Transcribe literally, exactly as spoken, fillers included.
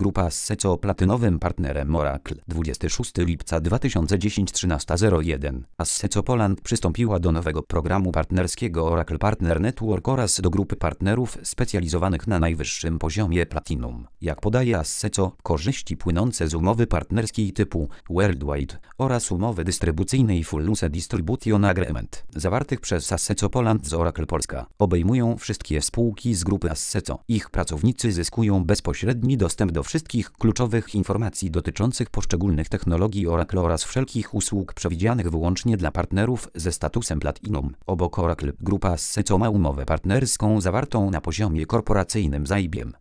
Grupa Asseco platynowym partnerem Oracle. dwudziestego szóstego lipca dwa tysiące dziesiątego trzynaście zero jeden. Asseco Poland przystąpiła do nowego programu partnerskiego Oracle Partner Network oraz do grupy partnerów specjalizowanych na najwyższym poziomie Platinum. Jak podaje Asseco, korzyści płynące z umowy partnerskiej typu Worldwide oraz umowy dystrybucyjnej Full Use Distribution Agreement zawartych przez Asseco Poland z Oracle Polska obejmują wszystkie spółki z grupy Asseco. Ich pracownicy zyskują bezpośredni dostęp do wszystkich kluczowych informacji dotyczących poszczególnych technologii Oracle oraz wszelkich usług przewidzianych wyłącznie dla partnerów ze statusem Platinum. Obok Oracle, grupa Asseco ma umowę partnerską zawartą na poziomie korporacyjnym z I B M.